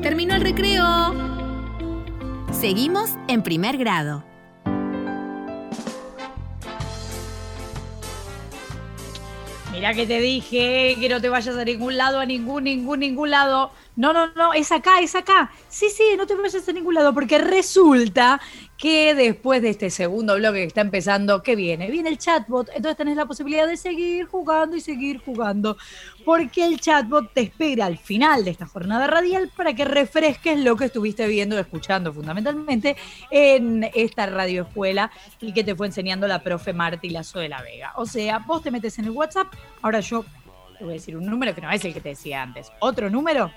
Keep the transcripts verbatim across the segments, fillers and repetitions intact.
¡Terminó el recreo! Seguimos en primer grado. Mirá que te dije que no te vayas a ningún lado, a ningún, ningún, ningún lado. No, no, no, es acá, es acá. Sí, sí, no te vayas a ningún lado, porque resulta que después de este segundo bloque que está empezando, ¿qué viene? Viene el chatbot, entonces tenés la posibilidad de seguir jugando y seguir jugando, porque el chatbot te espera al final de esta jornada radial para que refresques lo que estuviste viendo o escuchando fundamentalmente en esta radioescuela y que te fue enseñando la profe Marti Lazo de la Vega. O sea, vos te metes en el WhatsApp, ahora yo te voy a decir un número que no es el que te decía antes, otro número.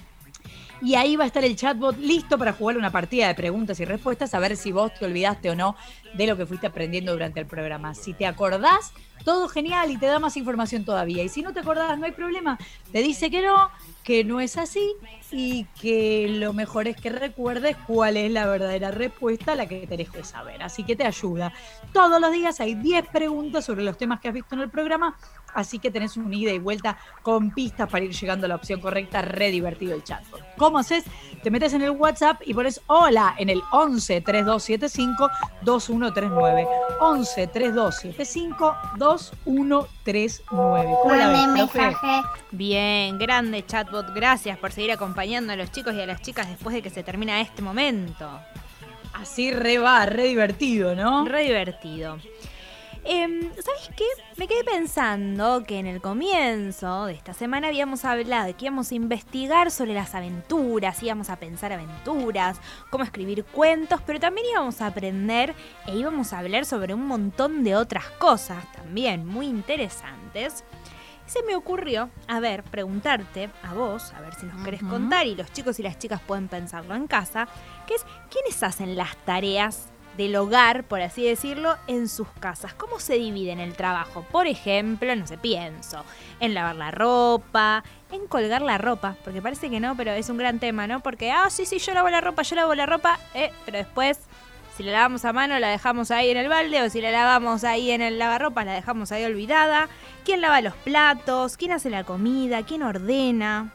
Y ahí va a estar el chatbot listo para jugar una partida de preguntas y respuestas, a ver si vos te olvidaste o no de lo que fuiste aprendiendo durante el programa. Si te acordás, todo genial y te da más información todavía. Y si no te acordás, no hay problema. Te dice que no, que no es así y que lo mejor es que recuerdes cuál es la verdadera respuesta a la que tenés que saber. Así que te ayuda. Todos los días hay diez preguntas sobre los temas que has visto en el programa, así que tenés un ida y vuelta con pistas para ir llegando a la opción correcta. Re divertido el chatbot. ¿Cómo haces? Te metes en el WhatsApp y pones hola en el once, treinta y dos setenta y cinco, veintiuno treinta y nueve. once, treinta y dos setenta y cinco, veintiuno treinta y nueve. ¿Cómo la ves, profe? Bien, grande chatbot. Gracias por seguir acompañando a los chicos y a las chicas después de que se termina este momento. Así re va, re divertido, ¿no? Re divertido. Eh, ¿Sabes qué? Me quedé pensando que en el comienzo de esta semana habíamos hablado de que íbamos a investigar sobre las aventuras, íbamos a pensar aventuras, cómo escribir cuentos, pero también íbamos a aprender e íbamos a hablar sobre un montón de otras cosas también muy interesantes. Se me ocurrió, a ver, preguntarte a vos, a ver si nos querés uh-huh. contar, y los chicos y las chicas pueden pensarlo en casa, que es, ¿quiénes hacen las tareas del hogar, por así decirlo, en sus casas? ¿Cómo se dividen el trabajo? Por ejemplo, no sé, pienso en lavar la ropa, en colgar la ropa, porque parece que no, pero es un gran tema, ¿no? Porque, ah, sí, sí, yo lavo la ropa, yo lavo la ropa, eh, pero después, si la lavamos a mano, la dejamos ahí en el balde, o si la lavamos ahí en el lavarropas, la dejamos ahí olvidada. ¿Quién lava los platos? ¿Quién hace la comida? ¿Quién ordena?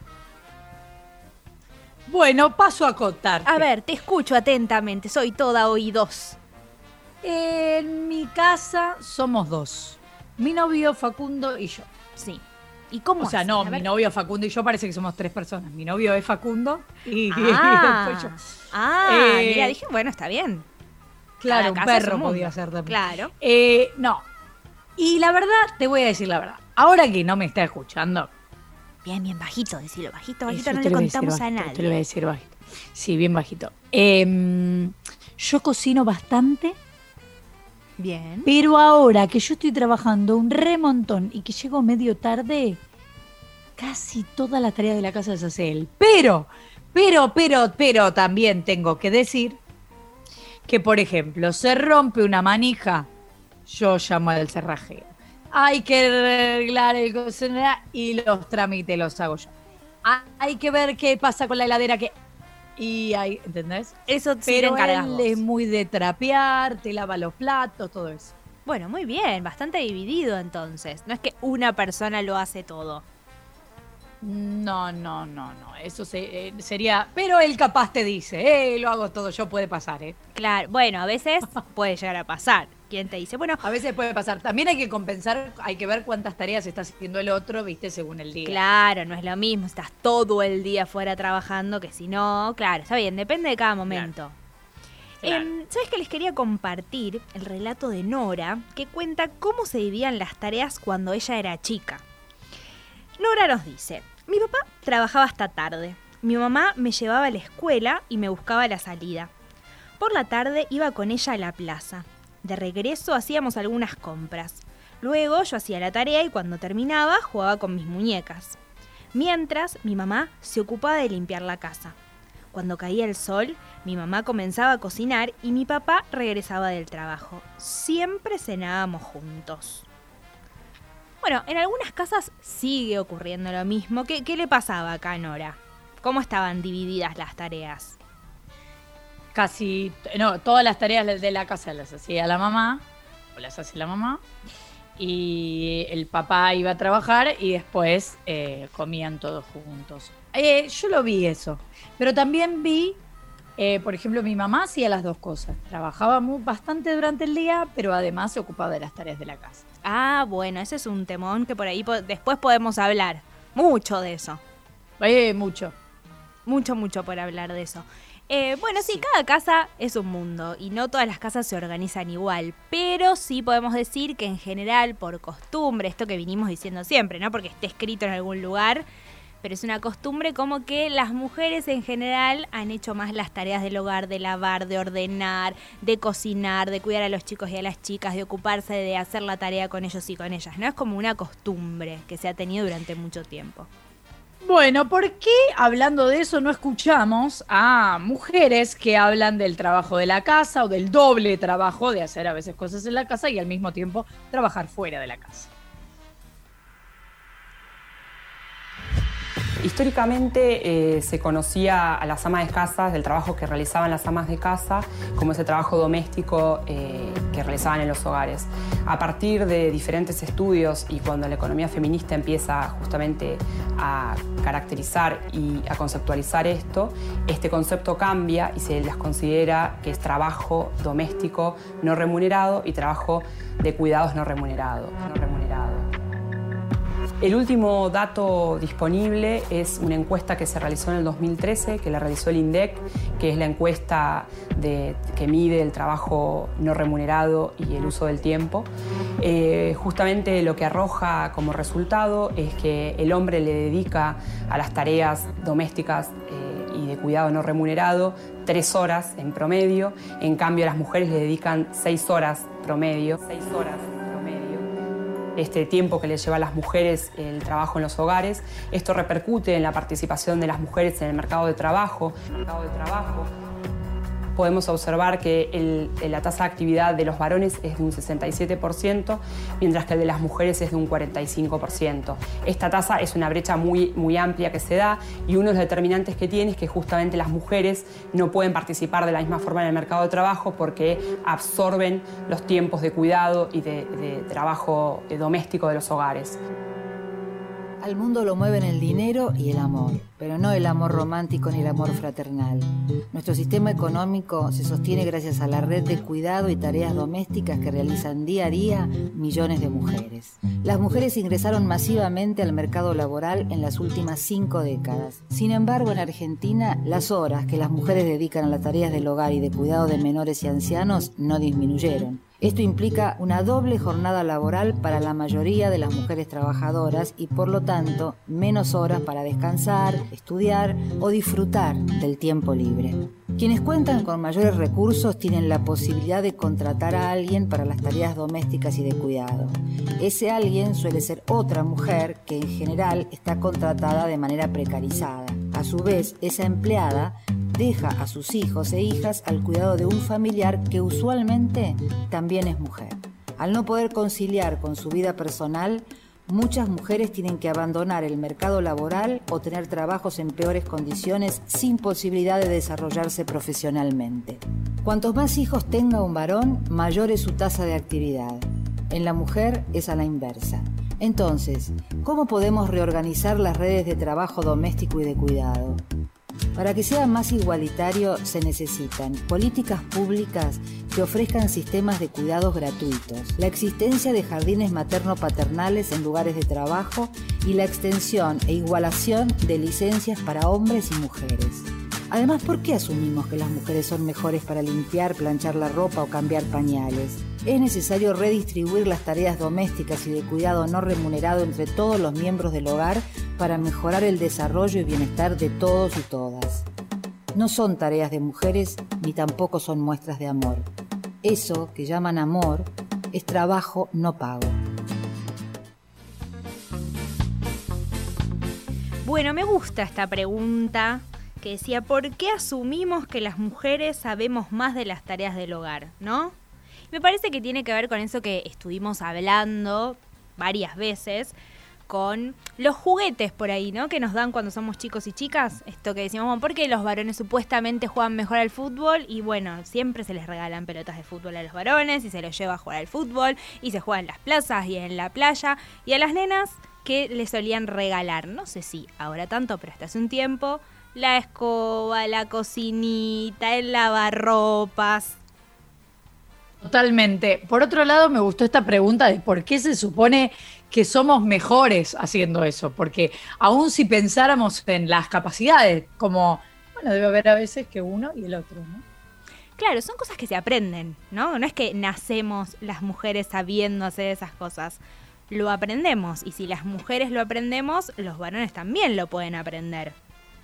Bueno, paso a contarte. A ver, te escucho atentamente, soy toda oídos. En mi casa somos dos. Mi novio Facundo y yo. Sí. ¿Y cómo? O sea, hace? no, mi novio Facundo y yo parece que somos tres personas. Mi novio es Facundo y, ah, y después yo. Ah, eh, mira, dije, bueno, está bien. Claro, Cada un perro podía ser también. Claro. Eh, no. Y la verdad, te voy a decir la verdad. Ahora que no me está escuchando. Bien, bien bajito, decilo bajito, bajito, Eso no te le lo voy a decir contamos bajito, a nadie. Te lo voy a decir bajito. Sí, bien bajito. Eh, yo cocino bastante. Bien. Pero ahora que yo estoy trabajando un remontón y que llego medio tarde, casi toda la tarea de la casa se hace él. Pero, pero, pero, pero también tengo que decir que, por ejemplo, se rompe una manija, yo llamo al cerrajero. Hay que arreglar el cocinero y los trámites los hago yo. Hay que ver qué pasa con la heladera que... Y ahí, ¿entendés? Eso sí Pero te encargas él vos. es muy de trapear, te lava los platos, todo eso. Bueno, muy bien, bastante dividido entonces. No es que una persona lo hace todo. No, no, no, no. Eso se, eh, sería... Pero él capaz te dice, eh, lo hago todo yo, puede pasar, ¿eh? Claro, bueno, a veces puede llegar a pasar. ¿Quién te dice? Bueno, a veces puede pasar. También hay que compensar, hay que ver cuántas tareas está haciendo el otro, viste, según el día. Claro, no es lo mismo. Estás todo el día fuera trabajando que si no, claro, está bien, depende de cada momento. Claro. Eh, ¿Sabes que les quería compartir el relato de Nora, que cuenta cómo se dividían las tareas cuando ella era chica? Nora nos dice: mi papá trabajaba hasta tarde. Mi mamá me llevaba a la escuela y me buscaba a la salida. Por la tarde iba con ella a la plaza. De regreso hacíamos algunas compras. Luego yo hacía la tarea y cuando terminaba jugaba con mis muñecas. Mientras, mi mamá se ocupaba de limpiar la casa. Cuando caía el sol, mi mamá comenzaba a cocinar y mi papá regresaba del trabajo. Siempre cenábamos juntos. Bueno, en algunas casas sigue ocurriendo lo mismo. ¿Qué, qué le pasaba acá a Nora? ¿Cómo estaban divididas las tareas? Casi, no, todas las tareas de la casa las hacía la mamá, o las hace la mamá, y el papá iba a trabajar y después eh, comían todos juntos. Eh, yo lo vi eso, pero también vi, eh, por ejemplo, mi mamá hacía las dos cosas. Trabajaba muy, bastante durante el día, pero además se ocupaba de las tareas de la casa. Ah, bueno, ese es un temón que por ahí po- después podemos hablar. Mucho de eso. Eh, mucho. Mucho, mucho por hablar de eso. Eh, bueno, sí, Sí. cada casa es un mundo y no todas las casas se organizan igual, pero sí podemos decir que en general, por costumbre, esto que vinimos diciendo siempre, no porque esté escrito en algún lugar, pero es una costumbre como que las mujeres en general han hecho más las tareas del hogar, de lavar, de ordenar, de cocinar, de cuidar a los chicos y a las chicas, de ocuparse de hacer la tarea con ellos y con ellas, ¿no? Es como una costumbre que se ha tenido durante mucho tiempo. Bueno, ¿por qué hablando de eso no escuchamos a mujeres que hablan del trabajo de la casa o del doble trabajo de hacer a veces cosas en la casa y al mismo tiempo trabajar fuera de la casa? Históricamente eh, se conocía a las amas de casa, del trabajo que realizaban las amas de casa, como ese trabajo doméstico eh, que realizaban en los hogares. A partir de diferentes estudios y cuando la economía feminista empieza justamente a caracterizar y a conceptualizar esto, este concepto cambia y se las considera que es trabajo doméstico no remunerado y trabajo de cuidados no remunerado. No remunerado. El último dato disponible es una encuesta que se realizó en el dos mil trece, que la realizó el INDEC, que es la encuesta de, que mide el trabajo no remunerado y el uso del tiempo. Eh, justamente lo que arroja como resultado es que el hombre le dedica a las tareas domésticas eh, y de cuidado no remunerado tres horas en promedio, en cambio a las mujeres le dedican seis horas promedio. Seis horas. Este tiempo que les lleva a las mujeres el trabajo en los hogares. Esto repercute en la participación de las mujeres en el mercado de trabajo. Mercado de trabajo. Podemos observar que el, la tasa de actividad de los varones es de un sesenta y siete por ciento, mientras que el de las mujeres es de un cuarenta y cinco por ciento. Esta tasa es una brecha muy, muy amplia que se da y uno de los determinantes que tiene es que justamente las mujeres no pueden participar de la misma forma en el mercado de trabajo porque absorben los tiempos de cuidado y de, de trabajo doméstico de los hogares. Al mundo lo mueven el dinero y el amor, pero no el amor romántico ni el amor fraternal. Nuestro sistema económico se sostiene gracias a la red de cuidado y tareas domésticas que realizan día a día millones de mujeres. Las mujeres ingresaron masivamente al mercado laboral en las últimas cinco décadas. Sin embargo, en Argentina, las horas que las mujeres dedican a las tareas del hogar y de cuidado de menores y ancianos no disminuyeron. Esto implica una doble jornada laboral para la mayoría de las mujeres trabajadoras y, por lo tanto, menos horas para descansar, estudiar o disfrutar del tiempo libre. Quienes cuentan con mayores recursos tienen la posibilidad de contratar a alguien para las tareas domésticas y de cuidado. Ese alguien suele ser otra mujer que en general está contratada de manera precarizada. A su vez, esa empleada deja a sus hijos e hijas al cuidado de un familiar que usualmente también es mujer. Al no poder conciliar con su vida personal, muchas mujeres tienen que abandonar el mercado laboral o tener trabajos en peores condiciones sin posibilidad de desarrollarse profesionalmente. Cuantos más hijos tenga un varón, mayor es su tasa de actividad. En la mujer es a la inversa. Entonces, ¿cómo podemos reorganizar las redes de trabajo doméstico y de cuidado? Para que sea más igualitario se necesitan políticas públicas que ofrezcan sistemas de cuidados gratuitos, la existencia de jardines materno-paternales en lugares de trabajo y la extensión e igualación de licencias para hombres y mujeres. Además, ¿por qué asumimos que las mujeres son mejores para limpiar, planchar la ropa o cambiar pañales? Es necesario redistribuir las tareas domésticas y de cuidado no remunerado entre todos los miembros del hogar para mejorar el desarrollo y bienestar de todos y todas. No son tareas de mujeres ni tampoco son muestras de amor. Eso que llaman amor es trabajo no pago. Bueno, me gusta esta pregunta que decía, ¿por qué asumimos que las mujeres sabemos más de las tareas del hogar, no? Me parece que tiene que ver con eso que estuvimos hablando varias veces, con los juguetes por ahí, ¿no? Que nos dan cuando somos chicos y chicas. Esto que decimos, bueno, porque los varones supuestamente juegan mejor al fútbol y bueno, siempre se les regalan pelotas de fútbol a los varones y se los lleva a jugar al fútbol y se juega en las plazas y en la playa. Y a las nenas que les solían regalar, no sé si ahora tanto, pero hasta hace un tiempo, la escoba, la cocinita, el lavarropas. Totalmente. Por otro lado, me gustó esta pregunta de por qué se supone que somos mejores haciendo eso. Porque aún si pensáramos en las capacidades, como, bueno, debe haber a veces que uno y el otro, ¿no? Claro, son cosas que se aprenden, ¿no? No es que nacemos las mujeres sabiendo hacer esas cosas. Lo aprendemos. Y si las mujeres lo aprendemos, los varones también lo pueden aprender.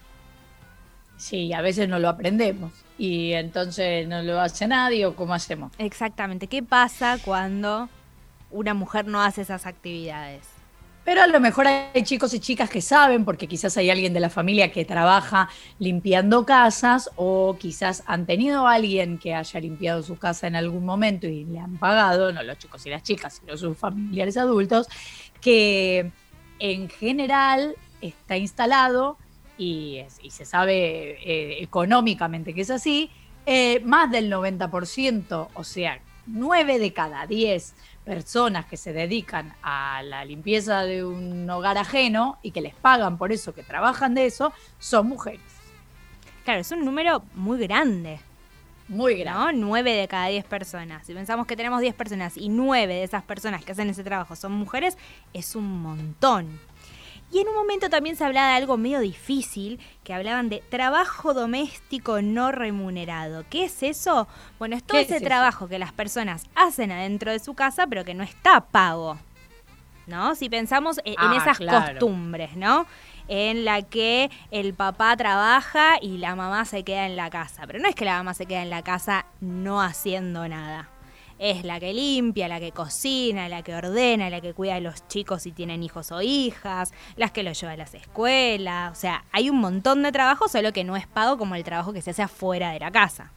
Sí, a veces no lo aprendemos y entonces no lo hace nadie o cómo hacemos. Exactamente. ¿Qué pasa cuando una mujer no hace esas actividades? Pero a lo mejor hay chicos y chicas que saben, porque quizás hay alguien de la familia que trabaja limpiando casas o quizás han tenido a alguien que haya limpiado su casa en algún momento y le han pagado, no los chicos y las chicas, sino sus familiares adultos, que en general está instalado y, es, y se sabe eh, económicamente que es así, eh, más del noventa por ciento, o sea, nueve de cada diez personas que se dedican a la limpieza de un hogar ajeno y que les pagan por eso, que trabajan de eso, son mujeres. Claro, es un número muy grande. Muy grande. ¿No? nueve de cada diez personas. Si pensamos que tenemos diez personas y nueve de esas personas que hacen ese trabajo son mujeres, es un montón. Y en un momento también se hablaba de algo medio difícil, que hablaban de trabajo doméstico no remunerado. ¿Qué es eso? Bueno, es todo ese trabajo eso? que las personas hacen adentro de su casa, pero que no está pago, ¿no? Si pensamos en, ah, en esas claro. costumbres, ¿no? En la que el papá trabaja y la mamá se queda en la casa. Pero no es que la mamá se queda en la casa no haciendo nada. Es la que limpia, la que cocina, la que ordena, la que cuida a los chicos si tienen hijos o hijas, las que los lleva a las escuelas. O sea, hay un montón de trabajo, solo que no es pago como el trabajo que se hace afuera de la casa.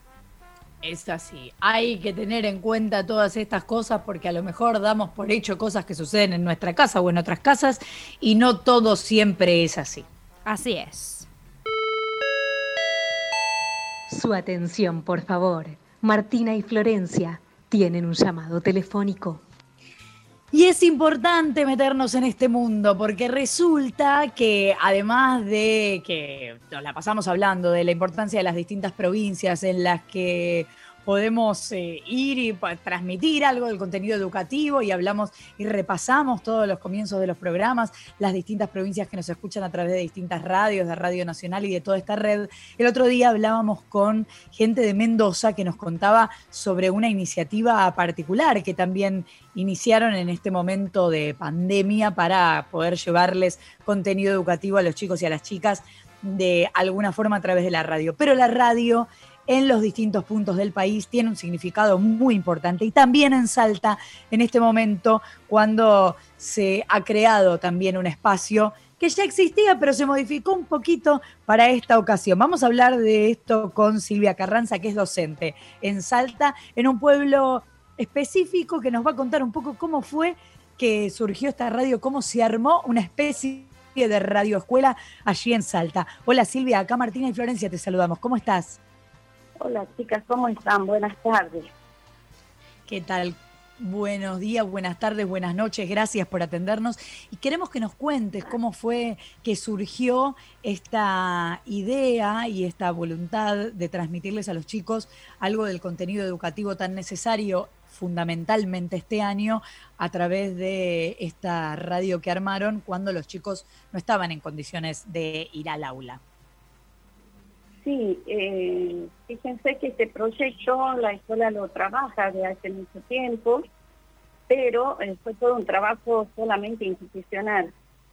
Es así. Hay que tener en cuenta todas estas cosas porque a lo mejor damos por hecho cosas que suceden en nuestra casa o en otras casas y no todo siempre es así. Así es. Su atención, por favor. Martina y Florencia tienen un llamado telefónico. Y es importante meternos en este mundo porque resulta que además de que nos la pasamos hablando de la importancia de las distintas provincias en las que podemos eh, ir y pa- transmitir algo del contenido educativo y hablamos y repasamos todos los comienzos de los programas, las distintas provincias que nos escuchan a través de distintas radios, de Radio Nacional y de toda esta red. El otro día hablábamos con gente de Mendoza que nos contaba sobre una iniciativa particular que también iniciaron en este momento de pandemia para poder llevarles contenido educativo a los chicos y a las chicas de alguna forma a través de la radio. Pero la radio en los distintos puntos del país tiene un significado muy importante y también en Salta en este momento cuando se ha creado también un espacio que ya existía pero se modificó un poquito para esta ocasión. Vamos a hablar de esto con Silvia Carranza, que es docente en Salta, en un pueblo específico, que nos va a contar un poco cómo fue que surgió esta radio, cómo se armó una especie de radioescuela allí en Salta. Hola Silvia, acá Martina y Florencia te saludamos. ¿Cómo estás? Hola chicas, ¿cómo están? Buenas tardes. ¿Qué tal? Buenos días, buenas tardes, buenas noches, gracias por atendernos. Y queremos que nos cuentes cómo fue que surgió esta idea y esta voluntad de transmitirles a los chicos algo del contenido educativo tan necesario, fundamentalmente este año, a través de esta radio que armaron cuando los chicos no estaban en condiciones de ir al aula. Sí, eh, fíjense que este proyecto la escuela lo trabaja de hace mucho tiempo, pero eh, fue todo un trabajo solamente institucional.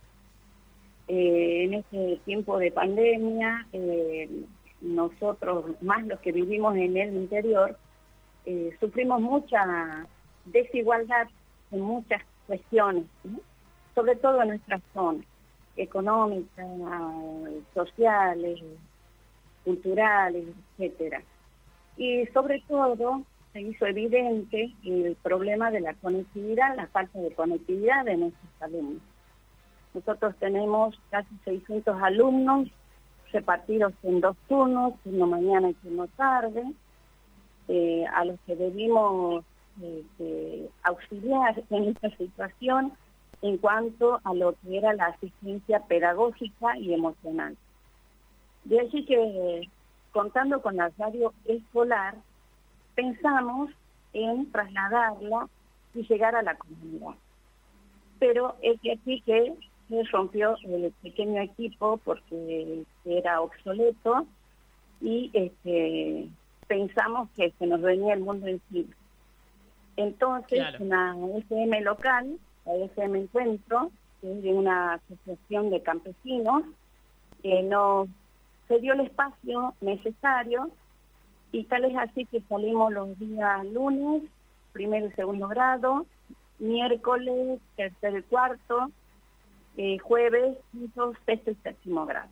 Eh, en este tiempo de pandemia, eh, nosotros, más los que vivimos en el interior, eh, sufrimos mucha desigualdad en muchas cuestiones, ¿no? Sobre todo en nuestras zonas económicas, sociales, culturales, etcétera. Y sobre todo se hizo evidente el problema de la conectividad, la falta de conectividad de nuestros alumnos. Nosotros tenemos casi seiscientos alumnos repartidos en dos turnos, uno mañana y uno tarde, eh, a los que debimos eh, eh, auxiliar en esta situación en cuanto a lo que era la asistencia pedagógica y emocional. De allí que, contando con la radio escolar, pensamos en trasladarla y llegar a la comunidad. Pero es que aquí que se rompió el pequeño equipo porque era obsoleto y este, pensamos que se nos venía el mundo encima. Entonces, claro, una S M local, la S M Encuentro, que es de una asociación de campesinos, que nos se dio el espacio necesario, y tal es así que salimos los días lunes, primero y segundo grado, miércoles, tercer y cuarto, eh, jueves, quinto, sexto y séptimo grado.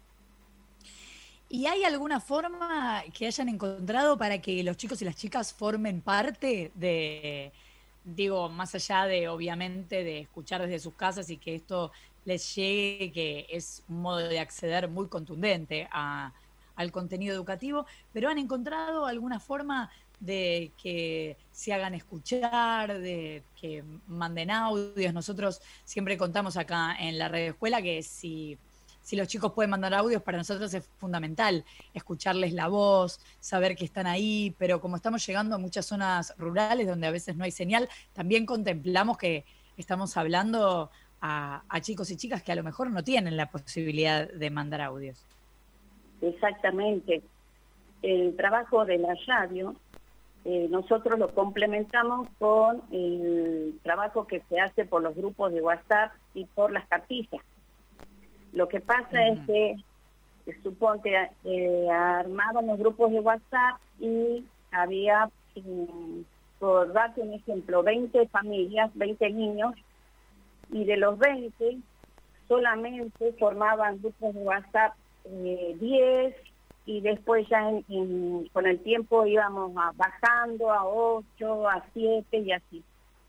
¿Y hay alguna forma que hayan encontrado para que los chicos y las chicas formen parte de, digo, más allá de, obviamente, de escuchar desde sus casas y que esto les llegue, que es un modo de acceder muy contundente a, al contenido educativo, pero han encontrado alguna forma de que se hagan escuchar, de que manden audios? Nosotros siempre contamos acá en la red escuela que si, si los chicos pueden mandar audios, para nosotros es fundamental escucharles la voz, saber que están ahí, pero como estamos llegando a muchas zonas rurales donde a veces no hay señal, también contemplamos que estamos hablando a, a chicos y chicas que a lo mejor no tienen la posibilidad de mandar audios. Exactamente. El trabajo de la radio, eh, nosotros lo complementamos con el trabajo que se hace por los grupos de WhatsApp y por las cartillas. Lo que pasa uh-huh. es que, que suponte, eh, armaban los grupos de WhatsApp y había, um, por darte un ejemplo, veinte familias, veinte niños, y de los veinte solamente formaban grupos de WhatsApp eh, diez, y después ya en, en, con el tiempo íbamos a, bajando a ocho, a siete y así.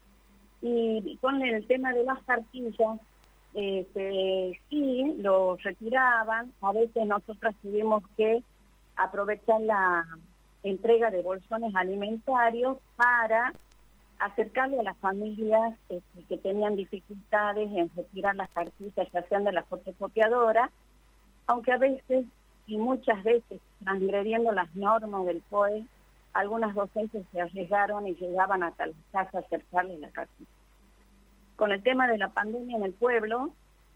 Y con el tema de las cartillas, este, sí, lo retiraban. A veces nosotras tuvimos que aprovechar la entrega de bolsones alimentarios para acercarle a las familias este, que tenían dificultades en retirar las cartillas, ya sean de la fotocopiadora, aunque a veces, y muchas veces, transgrediendo las normas del P O E, algunas docentes se arriesgaron y llegaban hasta las casas a acercarles la cartilla. Con el tema de la pandemia en el pueblo,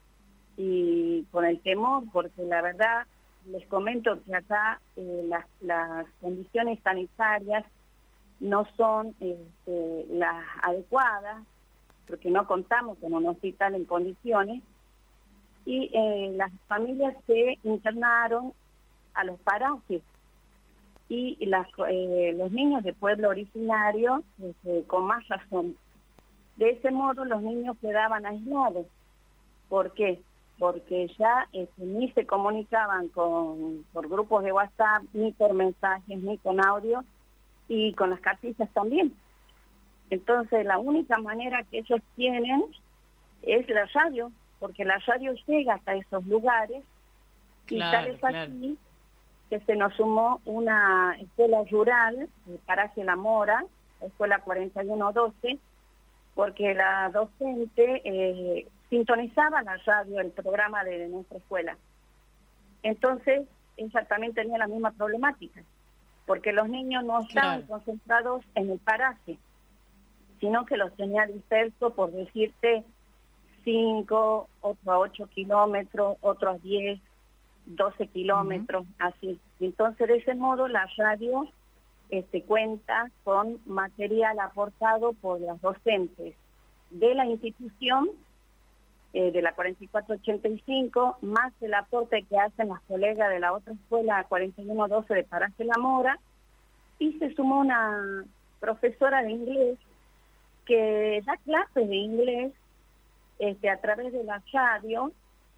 y con el temor, porque la verdad, les comento que acá eh, las, las condiciones sanitarias no son este, las adecuadas, porque no contamos con un hospital en condiciones, y eh, las familias se internaron a los parajes, y las, eh, los niños de pueblo originario, este, con más razón. De ese modo los niños quedaban aislados. ¿Por qué? Porque ya este, ni se comunicaban con, por grupos de WhatsApp, ni por mensajes, ni con audio, y con las cartillas también. Entonces la única manera que ellos tienen es la radio, porque la radio llega hasta esos lugares, claro, y tal es así claro. que se nos sumó una escuela rural, el Paraje La Mora, la escuela cuarenta y uno doce, porque la docente eh, sintonizaba la radio, el programa de, de nuestra escuela. Entonces, ella también tenía la misma problemática, porque los niños no estaban claro. concentrados en el paraje, sino que los tenía dispersos, por decirte, cinco, otro a ocho kilómetros, otros a diez, doce kilómetros, uh-huh. así. Entonces, de ese modo, la radio este, cuenta con material aportado por las docentes de la institución, eh, de la cuarenta y cuatro ochenta y cinco, más el aporte que hacen las colegas de la otra escuela cuarenta y uno doce de Paraje La Mora, y se sumó una profesora de inglés que da clases de inglés este, a través de la radio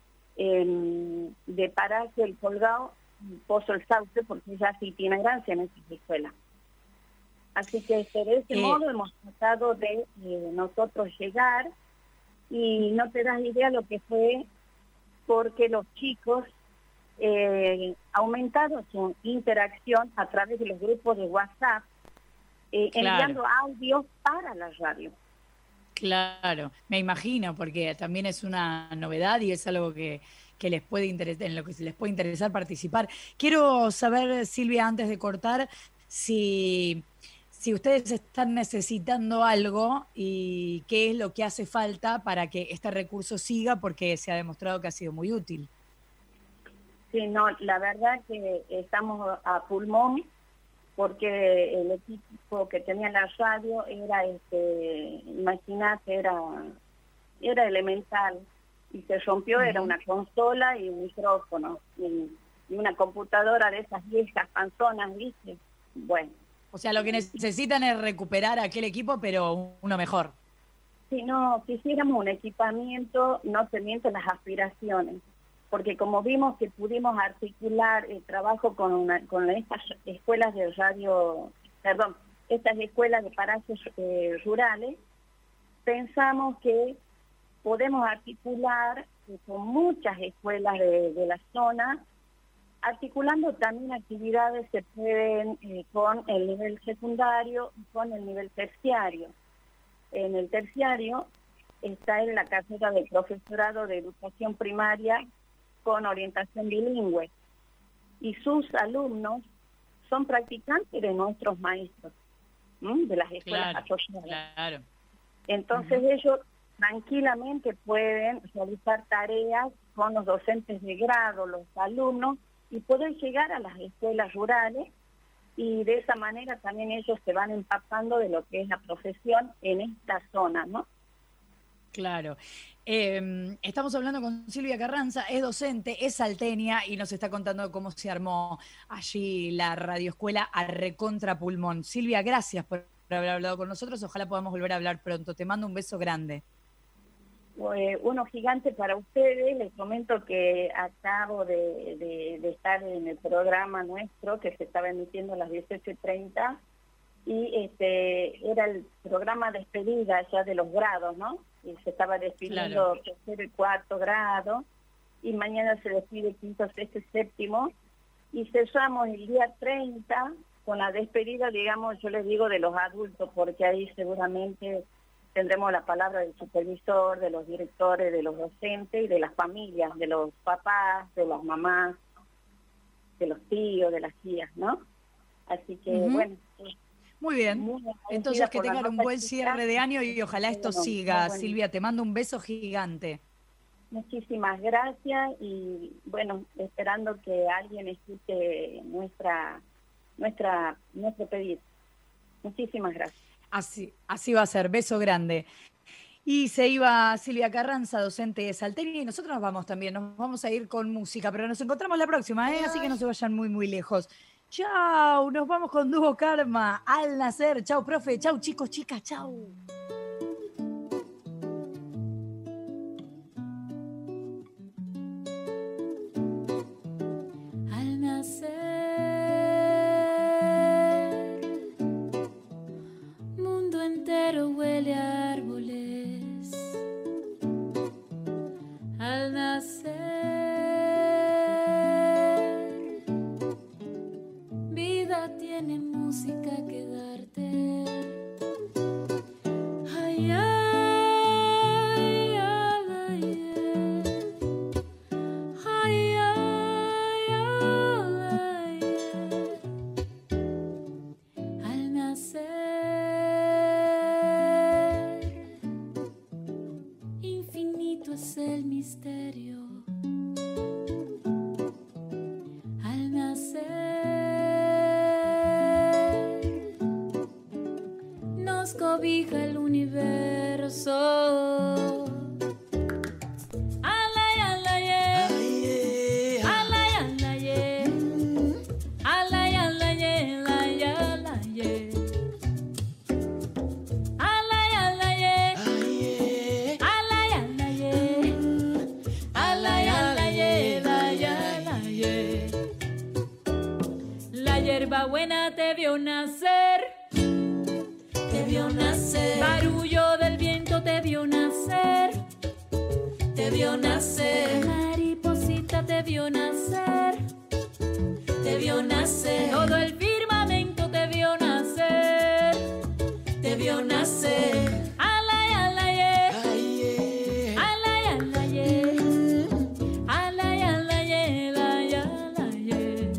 eh, de Paraje El Colgado, Pozo El Sauce, porque ella sí tiene gracia en esta escuela. Así que de ese eh. modo hemos tratado de eh, nosotros llegar y no te das idea lo que fue, porque los chicos eh, aumentaron su interacción a través de los grupos de WhatsApp, eh, Claro. enviando audios para la radio. Claro, me imagino, porque también es una novedad y es algo que, que les puede interesar, en lo que les puede interesar participar. Quiero saber, Silvia, antes de cortar, si, si ustedes están necesitando algo y qué es lo que hace falta para que este recurso siga, porque se ha demostrado que ha sido muy útil. Sí, no, la verdad que estamos a pulmón, porque el equipo que tenía la radio era, este, imagínate, era, era elemental, y se rompió, uh-huh. Era una consola y un micrófono, y, y una computadora de esas viejas panzonas, ¿viste? Bueno. O sea, lo que necesitan es recuperar aquel equipo, pero uno mejor. Si no quisiéramos un equipamiento, no te miento las aspiraciones, porque como vimos que pudimos articular el trabajo con, una, con estas escuelas de radio, perdón, estas escuelas de parajes eh, rurales, pensamos que podemos articular eh, con muchas escuelas de, de la zona, articulando también actividades que pueden eh, con el nivel secundario y con el nivel terciario. En el terciario está en la carrera de profesorado de educación primaria con orientación bilingüe, y sus alumnos son practicantes de nuestros maestros, ¿m? De las escuelas Claro, asociadas. claro. Entonces Uh-huh. ellos tranquilamente pueden realizar tareas con los docentes de grado, los alumnos, y poder llegar a las escuelas rurales, y de esa manera también ellos se van empapando de lo que es la profesión en esta zona, ¿no? Claro. Eh, estamos hablando con Silvia Carranza, es docente, es salteña y nos está contando cómo se armó allí la radioescuela a recontra pulmón. Silvia, gracias por haber hablado con nosotros, ojalá podamos volver a hablar pronto. Te mando un beso grande. Eh, uno gigante para ustedes. Les comento que acabo de, de, de estar en el programa nuestro que se estaba emitiendo a las dieciocho y treinta, y este era el programa despedida ya de los grados, ¿no? Y se estaba despidiendo Claro. tercero y cuarto grado, y mañana se despide quinto, sexto y séptimo, y cerramos el día treinta con la despedida, digamos, yo les digo, de los adultos, porque ahí seguramente tendremos la palabra del supervisor, de los directores, de los docentes y de las familias, de los papás, de las mamás, de los tíos, de las tías, ¿no? Así que, uh-huh. bueno... Muy bien, entonces que tengan un buen cierre de año y ojalá esto bueno, siga. Bueno. Silvia, te mando un beso gigante. Muchísimas gracias, y bueno, esperando que alguien escuche nuestra, nuestra, nuestro pedido. Muchísimas gracias. Así, así va a ser, beso grande. Y se iba Silvia Carranza, docente de salteña, y nosotros nos vamos también, nos vamos a ir con música, pero nos encontramos la próxima, ¿eh? Así que no se vayan muy, muy lejos. Chau, nos vamos con Dúo Karma, Al Nacer. Chau, profe, chau, chicos, chicas, chau. Al nacer, mundo entero huele a árboles. Al nacer, tiene música que darte. Ay, ay, ay, ay, ay, ay, ay, al nacer, infinito es el misterio. Al nacer, cobija el universo. Alay, alay, alay, alay, alay, alay, alay, alay, alay, alay, alay, alay. La hierba buena te vio nacer. Te vio nacer. Barullo del viento te vio nacer. vio nacer. La mariposita te vio nacer, te vio nacer. Todo el firmamento te vio nacer, te vio nacer. Alay, alay, eh. Alay, alay, eh. Alay, alay, eh, alay, alay, eh.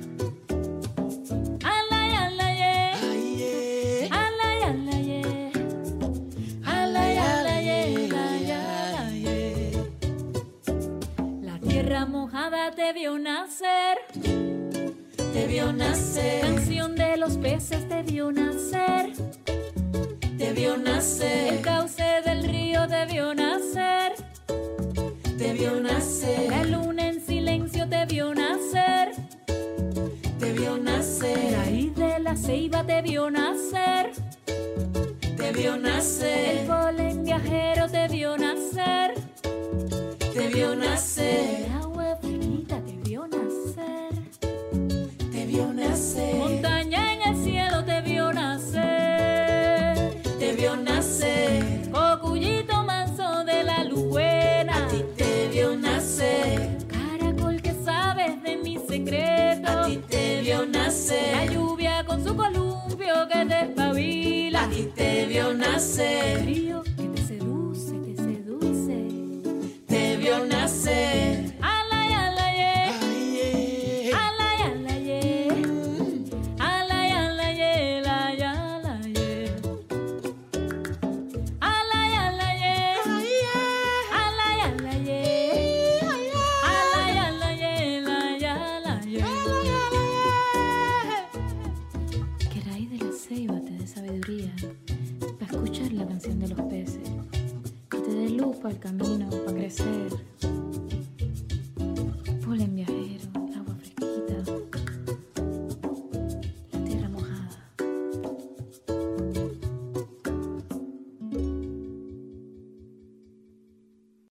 Alay, alay, eh. Alay, alay, eh. Alay, alay, eh, alay, alay, eh. La tierra mojada te vio nacer, te vio nacer. Canción de los peces te vio nacer, te vio nacer. El cauce del río te vio nacer, te vio nacer. La luna en silencio te vio nacer, te vio nacer. La raíz de la ceiba te vio nacer, te vio nacer. El polen viajero te vio nacer, te vio nacer. El agua fresquita te vio nacer, te vio nacer. Montaña en el cielo te vio nacer, te vio nacer. Cocuyito manso de la luz buena, a ti te vio nacer. Caracol que sabes de mis secretos, a ti te vio nacer. La lluvia con su columpio que te espabila, a ti te vio nacer.